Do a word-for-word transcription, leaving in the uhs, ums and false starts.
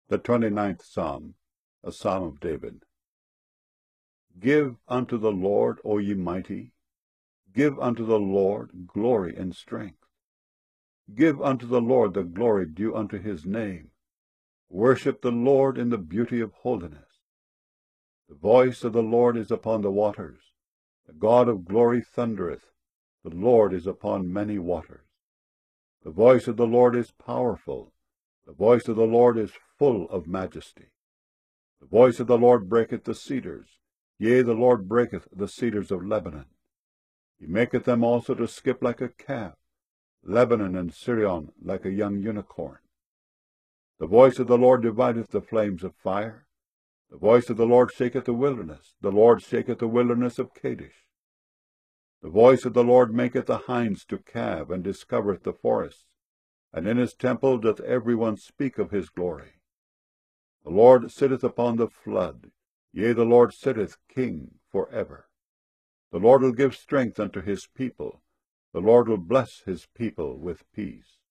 The twenty-ninth Psalm, a Psalm of David. Give unto the Lord, O ye mighty, give unto the Lord glory and strength. Give unto the Lord the glory due unto his name. Worship the Lord in the beauty of holiness. The voice of the Lord is upon the waters. The God of glory thundereth. The Lord is upon many waters. The voice of the Lord is powerful. The voice of the Lord is full of majesty. The voice of the Lord breaketh the cedars. Yea, the Lord breaketh the cedars of Lebanon. He maketh them also to skip like a calf, Lebanon and Sirion like a young unicorn. The voice of the Lord divideth the flames of fire. The voice of the Lord shaketh the wilderness. The Lord shaketh the wilderness of Kadesh. The voice of the Lord maketh the hinds to calve, and discovereth the forests. And in his temple doth every one speak of his glory. The Lord sitteth upon the flood. Yea, the Lord sitteth king for ever. The Lord will give strength unto his people. The Lord will bless his people with peace.